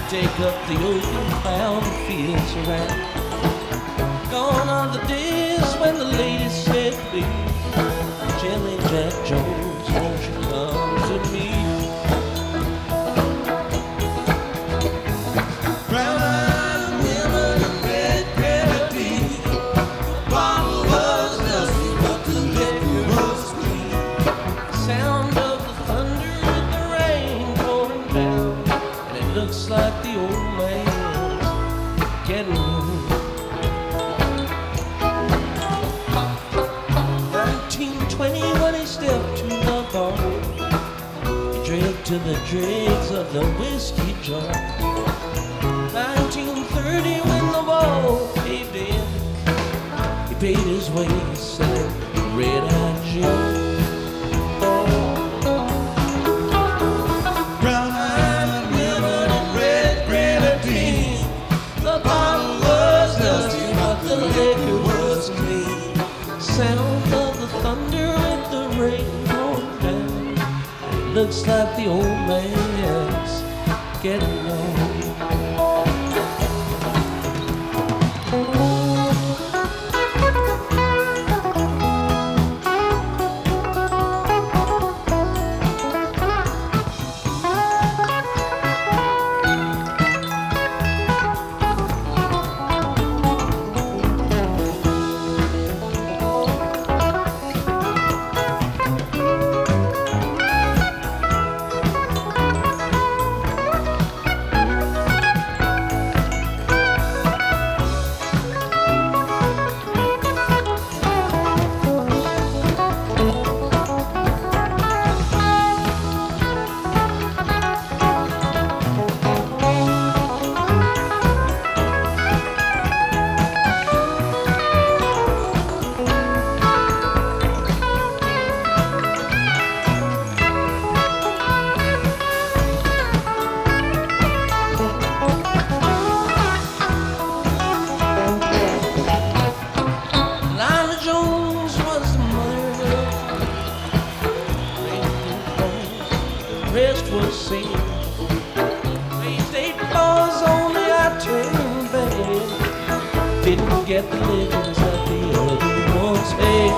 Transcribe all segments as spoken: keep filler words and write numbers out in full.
Take up the open cloud and fields around. Gone are the days when the ladies said, please, Jelly Jack Jones, won't you come to me? Brown-eyed women and red grenadine. The bottle was dusty, but the liquor was clean. Sound of the thunder with the rain pouring down, and it looks like the old man's getting old. nineteen twenty when he stepped to the bar, he drank to the dregs of the whiskey jar. nineteen thirty when the wall caved in, he paid his way selling red-eyed gin. Brown-eyed women and red grenadine. The bottle was dusty, but the liquor was clean. Sound of the thunder with the rain pouring down. It looks like the old man's getting old. Rest was seen. Raised eight bars on the iron bed. Didn't get the livings that the other ones had.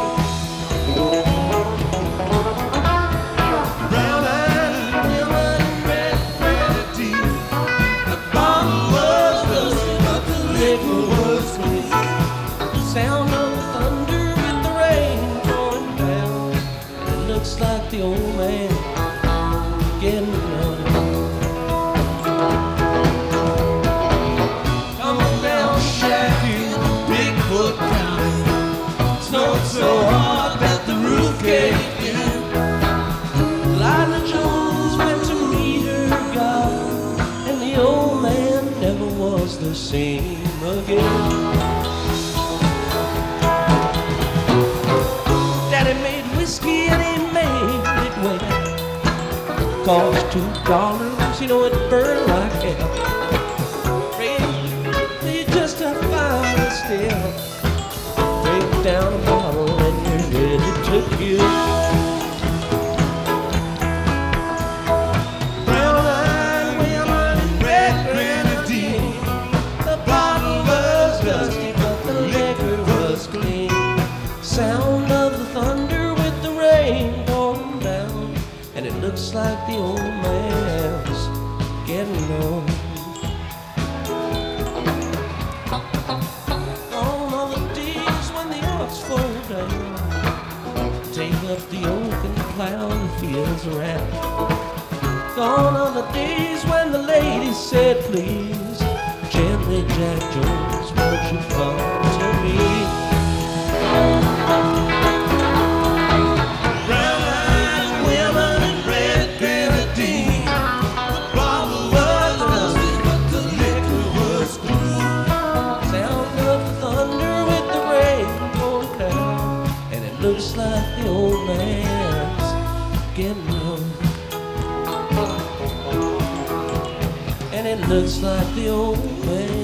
Brown-eyed women and red grenadine. The bottle was dusty, but the liquor was clean. Sound of thunder with the rain pouring down. It looks like the old man getting old. Coming down Shaky, Bigfoot County. Snowed so hard that the roof caved in. Lila Jones went to meet her God, and the old man never was the same again. Daddy made whiskey and he made it wet. Cost two dollars, you know it burned like hell. You just have to find a still. Break down a bottle and you're ready to kill. Brown-eyed women and red grenadine. The bottle was dusty, but the liquor was clean. Sound of the thunder with the rain pouring down, and it looks like the old man's getting old. Gone are the days when the oaks fall down. Take up the oak and plow the fields around. Gone are the days when the ladies said, please, Gently Jack Jones, won't you come to me? Looks like the old man's getting old. And it looks like the old man